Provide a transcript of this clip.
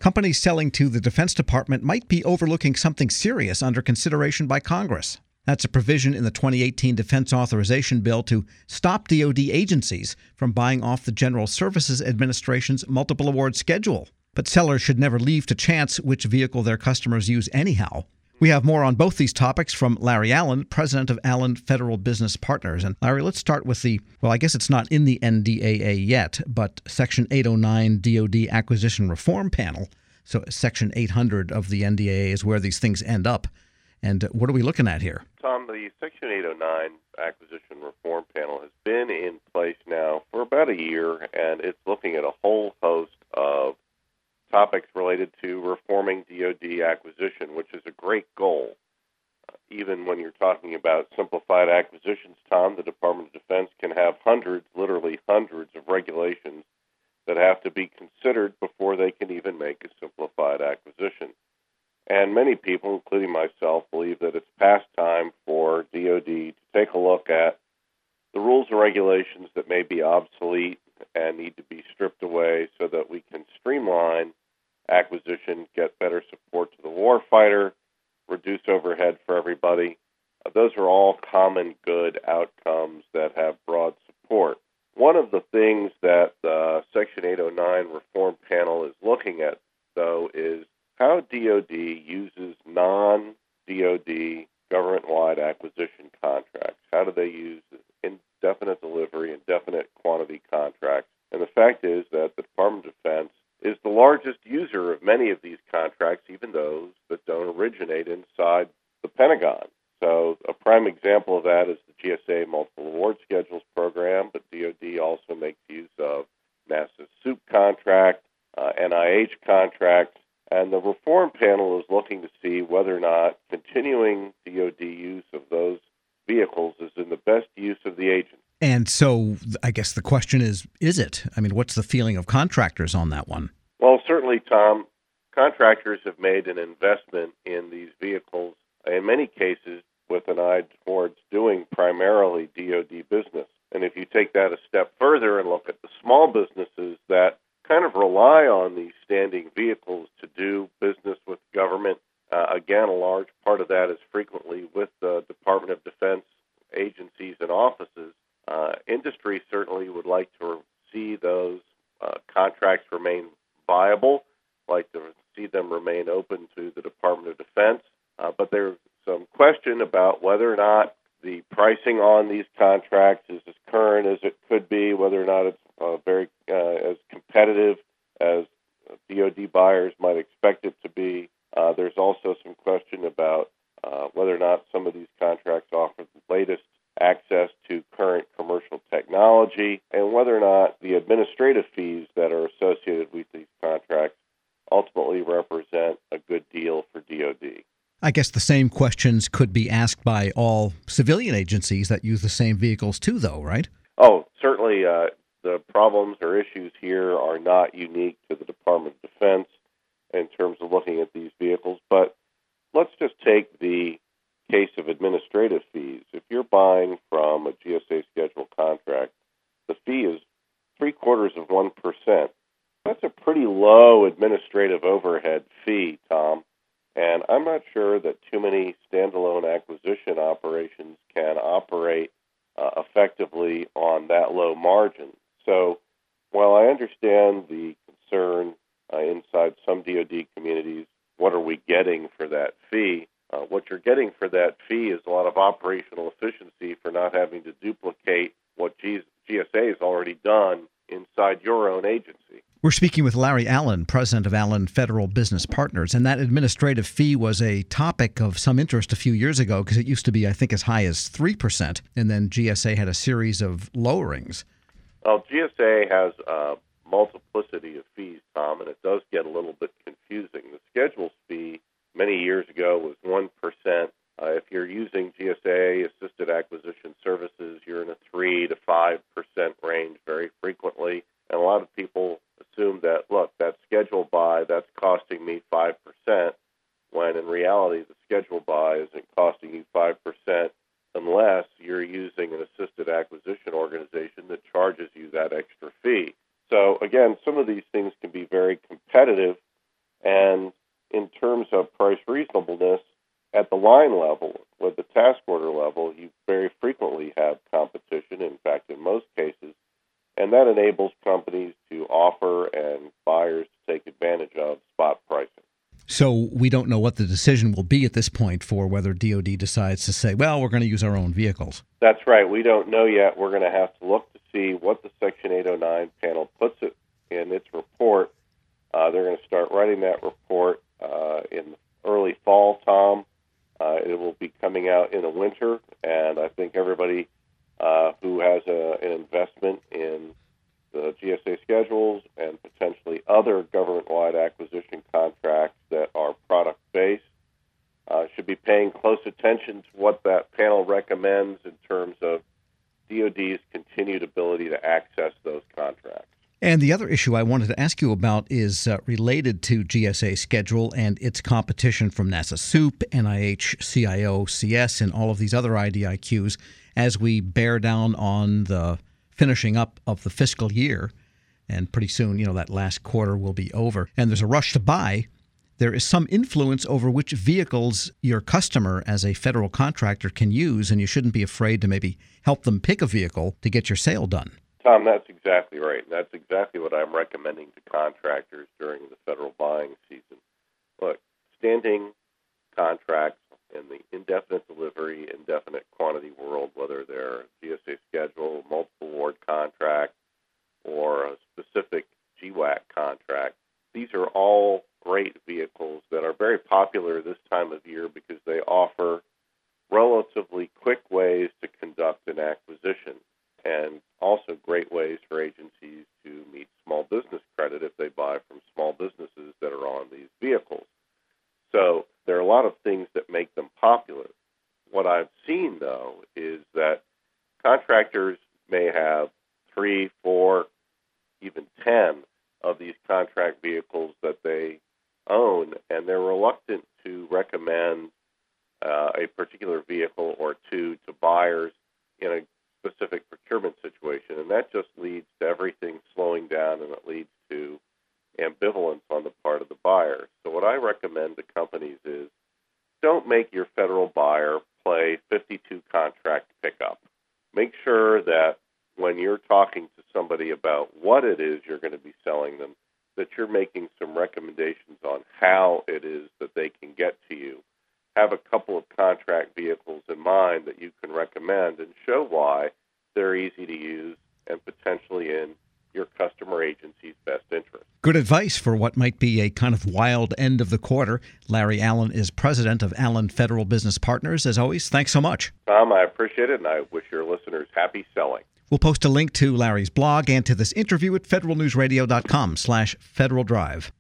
Companies selling to the Defense Department might be overlooking something serious under consideration by Congress. That's a provision in the 2018 Defense Authorization Bill to stop DoD agencies from buying off the General Services Administration's multiple award schedule. But sellers should never leave to chance which vehicle their customers use anyhow. We have more on both these topics from Larry Allen, president of Allen Federal Business Partners. And Larry, let's start with I guess it's not in the NDAA yet, but Section 809 DoD Acquisition Reform Panel. So Section 800 of the NDAA is where these things end up. And what are we looking at here? Tom, the Section 809 Acquisition Reform Panel has been in place now for about a year, and it's looking at a whole host of topics related to reforming DoD acquisition, which is a great goal. Even when you're talking about simplified acquisitions, Tom, the Department of Defense can have hundreds, literally hundreds of regulations that have to be considered before they can even make a simplified acquisition. And many people, including myself, believe that it's past time for DoD to take a look at the rules and regulations that may be obsolete and need to be stripped away so that we can streamline acquisition, get better support to the warfighter, reduce overhead for everybody. Those are all common good outcomes that have broad support. One of the things that the Section 809 Reform Panel is looking at, though, is how DoD uses non-DoD government-wide acquisition contracts. How do they use indefinite delivery, indefinite quantity contracts? And the fact is that the Department of Defense is the largest user of many of these contracts, even those that don't originate inside the Pentagon. So a prime example of that is the GSA Multiple Award Schedules program, but DoD also makes use of NASA's SEWP contract, NIH contracts, and the Reform Panel is looking to see whether or not continuing DoD use of those vehicles is in the best use of the agency. And so I guess the question is it? I mean, what's the feeling of contractors on that one? Well, certainly, Tom, contractors have made an investment in these vehicles, in many cases with an eye towards doing primarily DoD business. And if you take that a step further and look at the small businesses that kind of rely on these standing vehicles to do business with government, again, a large part of that is frequently with the Department of Defense agencies and offices. Industry certainly would like to see those contracts remain viable, like to see them remain open to the Department of Defense. But there's some question about whether or not the pricing on these contracts is as current as it could be, whether or not it's very as competitive as DoD buyers might expect it to be. There's also some question about whether or not some of these contracts offer the latest access to current commercial technology, and whether or not the administrative fees that are associated with these contracts ultimately represent a good deal for DoD. I guess the same questions could be asked by all civilian agencies that use the same vehicles too, though, right? Oh, certainly the problems or issues here are not unique to the Department of Defense in terms of looking at these vehicles, but let's just take the case of administrative fees. If you're buying from a GSA schedule contract, the fee is 0.75%. That's a pretty low administrative overhead fee, Tom, and I'm not sure that too many standalone acquisition operations can operate effectively on that low margin. So while I understand the concern inside some DoD communities, what are we getting for that fee? What you're getting for that fee is a lot of operational efficiency for not having to duplicate what GSA has already done inside your own agency. We're speaking with Larry Allen, president of Allen Federal Business Partners, and that administrative fee was a topic of some interest a few years ago because it used to be, I think, as high as 3%, and then GSA had a series of lowerings. Well, GSA has a multiplicity of fees, Tom, and it does get a little bit confusing. The schedules fee many years ago was 1%. If you're using GSA assisted acquisition services, you're in a 3 to 5% range very frequently. And a lot of people assume that, look, that schedule buy, that's costing me 5%, when in reality the schedule buy isn't costing you 5% unless you're using an assisted acquisition organization that charges you that extra fee. So again, some of these things can be very competitive And in terms of price reasonableness, at the line level, with the task order level, you very frequently have competition, in fact, in most cases, and that enables companies to offer and buyers to take advantage of spot pricing. So we don't know what the decision will be at this point for whether DOD decides to say, well, we're going to use our own vehicles. That's right. We don't know yet. We're going to have to look to see what the Section 809 panel puts it in its report. They're going to start writing that report in early fall, Tom. It will be coming out in the winter, and I think everybody who has an investment in the GSA schedules and potentially other government-wide acquisition contracts that are product-based should be paying close attention to what that panel recommends in terms of DOD's continued ability to access those contracts. And the other issue I wanted to ask you about is related to GSA schedule and its competition from NASA SEWP, NIH, CIO, CS, and all of these other IDIQs as we bear down on the finishing up of the fiscal year. And pretty soon, that last quarter will be over. And there's a rush to buy. There is some influence over which vehicles your customer as a federal contractor can use, and you shouldn't be afraid to maybe help them pick a vehicle to get your sale done. Tom, that's exactly right. And that's exactly what I'm recommending to contractors during the federal buying season. Look, standing contracts in the indefinite delivery, indefinite quantity world, whether they're GSA schedule, multiple award contract, or a specific GWAC contract, these are all great vehicles that are very popular this time of year because they offer relatively quick ways to conduct an acquisition, and also great ways for agencies to meet small business credit if they buy from small businesses that are on these vehicles. So there are a lot of things that make them popular. What I've seen, though, is that contractors may have 3, 4, even 10 of these contract vehicles that they own, and they're reluctant to recommend a particular vehicle or two to buyers in a specific procurement situation, and that just leads to everything slowing down, and it leads to ambivalence on the part of the buyer. So what I recommend to companies is don't make your federal buyer play 52 contract pickup. Make sure that when you're talking to somebody about what it is you're going to be selling them, that you're making some recommendations on how it is that they can get to you. Have a couple of contract vehicles in mind that you can recommend and show why they're easy to use and potentially in your customer agency's best interest. Good advice for what might be a kind of wild end of the quarter. Larry Allen is president of Allen Federal Business Partners. As always, thanks so much. Tom, I appreciate it, and I wish your listeners happy selling. We'll post a link to Larry's blog and to this interview at federalnewsradio.com/Federal Drive.